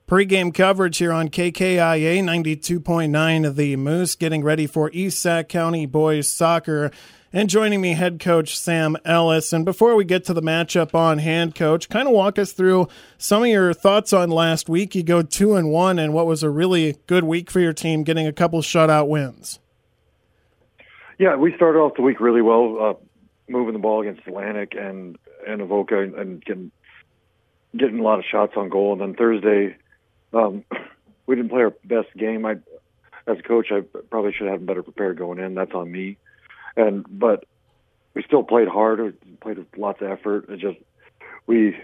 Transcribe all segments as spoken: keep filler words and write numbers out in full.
Pre-game coverage here on K K I A ninety-two point nine The Moose, getting ready for East Sac County boys soccer. And joining me, head coach Sam Ellis. And before we get to the matchup on hand, coach, kind of walk us through some of your thoughts on last week. You go two and one, and what was a really good week for your team, getting a couple shutout wins. Yeah, we started off the week really well, uh, moving the ball against Atlantic and and Avoca, and, and getting getting a lot of shots on goal. And then Thursday, um, we didn't play our best game. I, as a coach, I probably should have been better prepared going in. That's on me. And but we still played hard. We played with lots of effort. It just we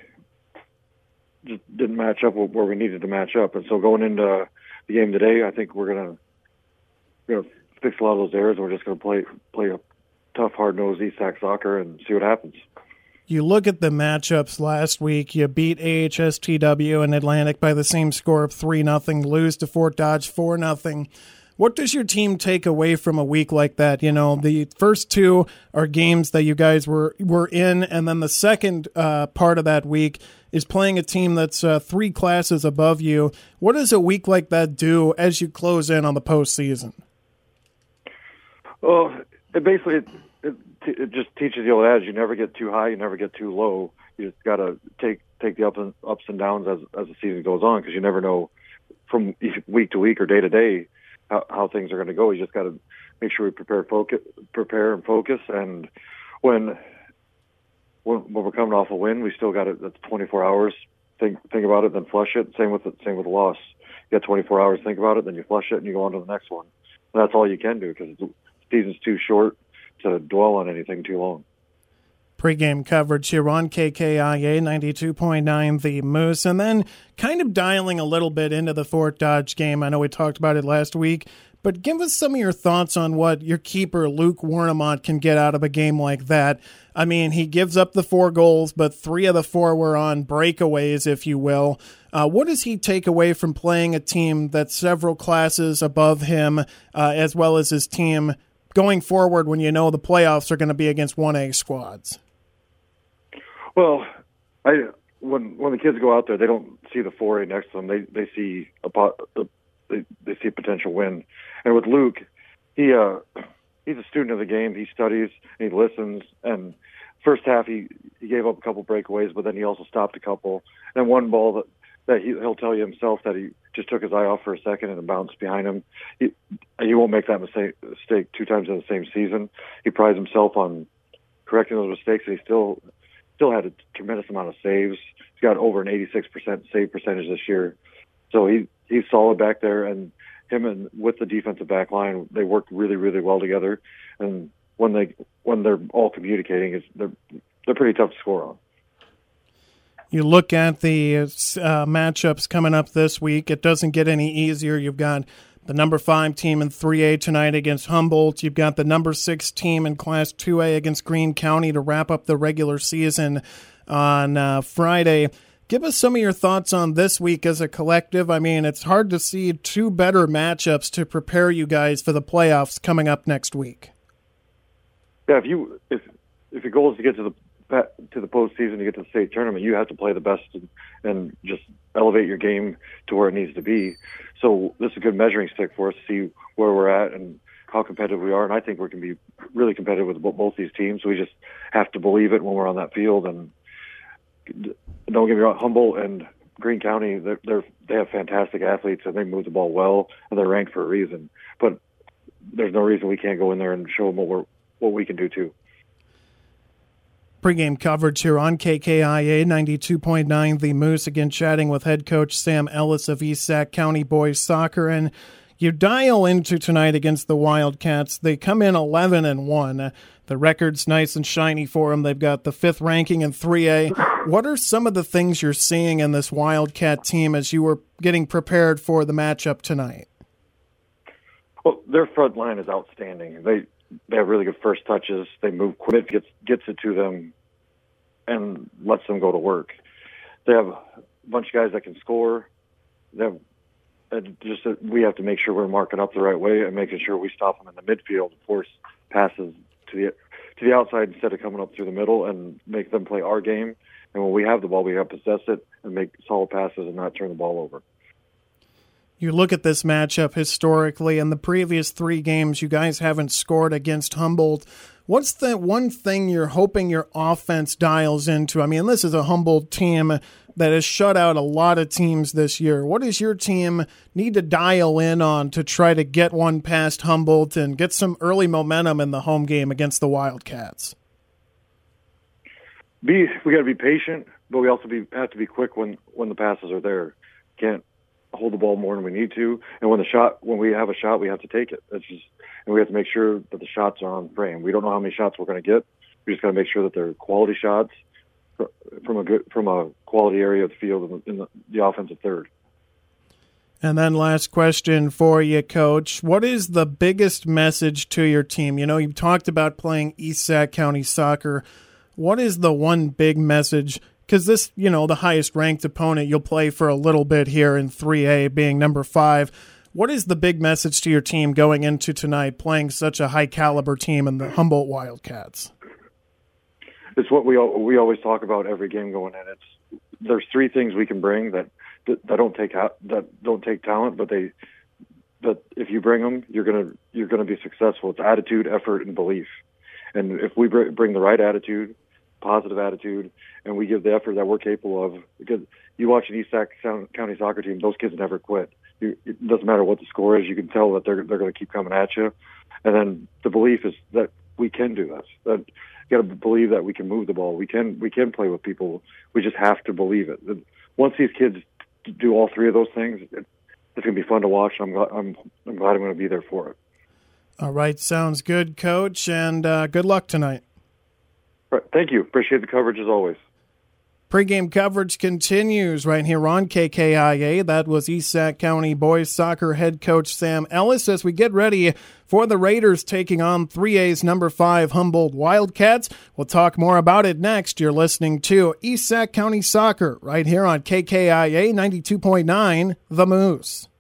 just didn't match up where we needed to match up. And so going into the game today, I think we're gonna gonna fix a lot of those errors. We're just gonna play play a tough, hard-nosed East Sac soccer and see what happens. You look at the matchups last week, you beat A H S T W and Atlantic by the same score of three nothing, lose to Fort Dodge four nothing. What does your team take away from a week like that? You know, the first two are games that you guys were, were in, and then the second uh, part of that week is playing a team that's uh, three classes above you. What does a week like that do as you close in on the postseason? Well, it basically it, it, it just teaches you old adage: you never get too high, you never get too low. You just got to take take the ups and ups and downs as as the season goes on, because you never know from week to week or day to day how, how things are going to go. You just got to make sure we prepare, focus, prepare and focus. And when when, when we're coming off a win, we still got it. That's twenty-four hours. Think think about it, then flush it. Same with the, same with the loss. You got twenty-four hours. Think about it, then you flush it, and you go on to the next one. And that's all you can do, because the season's too short to dwell on anything too long. Pre-game coverage here on K K I A ninety-two point nine The Moose. And then kind of dialing a little bit into the Fort Dodge game. I know we talked about it last week, but give us some of your thoughts on what your keeper, Luke Warnemont, can get out of a game like that. I mean, he gives up the four goals, but three of the four were on breakaways, if you will. Uh, what does he take away from playing a team that's several classes above him, uh, as well as his team going forward when you know the playoffs are going to be against one A squads? Well, I when when the kids go out there, they don't see the four A next to them. They they see a pot, they they see a potential win. And with Luke, he uh he's a student of the game. He studies and he listens. And first half he he gave up a couple breakaways, but then he also stopped a couple. And one ball that that he, he'll tell you himself that he just took his eye off for a second and it bounced behind him. He he won't make that mistake mistake two times in the same season. He prides himself on correcting those mistakes, and he still. Still had a tremendous amount of saves. He's got over an eighty-six percent save percentage this year. So he he's solid back there, and him and with the defensive back line, they work really, really well together. And when they when they're all communicating, it's, they're they're pretty tough to score on. You look at the uh, matchups coming up this week, it doesn't get any easier. You've got the number five team in three A tonight against Humboldt. You've got the number six team in Class two A against Greene County to wrap up the regular season on uh, Friday. Give us some of your thoughts on this week as a collective. I mean, it's hard to see two better matchups to prepare you guys for the playoffs coming up next week. Yeah, if you if if your goal is to get to the to the postseason, to get to the state tournament, you have to play the best and, and just elevate your game to where it needs to be. So this is a good measuring stick for us to see where we're at and how competitive we are. And I think we can be really competitive with both these teams. We just have to believe it when we're on that field. And don't get me wrong, Humboldt and Greene County, they're, they're they have fantastic athletes and they move the ball well, and they're ranked for a reason. But there's no reason we can't go in there and show them what we're what we can do too. Pre-game coverage here on K K I A ninety-two point nine The Moose, again chatting with head coach Sam Ellis of East Sac County boys soccer. And you dial into tonight against the Wildcats. They come in eleven and one. The record's nice and shiny for them. They've got the fifth ranking in three A. What are some of the things you're seeing in this Wildcat team as you were getting prepared for the matchup tonight? Well, their front line is outstanding. They They have really good first touches. They move quick, gets gets it to them, and lets them go to work. They have a bunch of guys that can score. They have and just uh, we have to make sure we're marking up the right way and making sure we stop them in the midfield, force passes to the to the outside instead of coming up through the middle, and make them play our game. And when we have the ball, we have to possess it and make solid passes and not turn the ball over. You look at this matchup historically, and the previous three games, you guys haven't scored against Humboldt. What's the one thing you're hoping your offense dials into? I mean, this is a Humboldt team that has shut out a lot of teams this year. What does your team need to dial in on to try to get one past Humboldt and get some early momentum in the home game against the Wildcats? Be we got to be patient, but we also be, have to be quick when, when the passes are there. Can't hold the ball more than we need to, and when the shot, when we have a shot, we have to take it. That's just, and we have to make sure that the shots are on frame. We don't know how many shots we're going to get. We just got to make sure that they're quality shots from a good, from a quality area of the field in the, in the, the offensive third. And then last question for you, Coach. What is the biggest message to your team? You know, you talked about playing East Sac County soccer. What is the one big message? Because this, you know, the highest ranked opponent you'll play for a little bit here in three A, being number five. What is the big message to your team going into tonight, playing such a high caliber team in the Humboldt Wildcats? It's what we we always talk about every game going in. It's there's three things we can bring that that, that don't take that don't take talent, but they but if you bring them, you're gonna you're gonna be successful. It's attitude, effort, and belief. And if we bring the right attitude, positive attitude, and we give the effort that we're capable of, because you watch an East Sac County soccer team, those kids never quit. You, it doesn't matter what the score is. You can tell that they're they're going to keep coming at you. And then the belief is that we can do this. That you got to believe that we can move the ball. We can we can play with people. We just have to believe it. Once these kids do all three of those things, it, it's going to be fun to watch. I'm glad, I'm I'm glad I'm going to be there for it. All right, sounds good, Coach, and uh, good luck tonight. All right, thank you. Appreciate the coverage as always. Pre-game coverage continues right here on K K I A. That was East Sac County boys soccer head coach Sam Ellis as we get ready for the Raiders taking on three A's number five Humboldt Wildcats. We'll talk more about it next. You're listening to East Sac County Soccer right here on K K I A ninety-two point nine The Moose.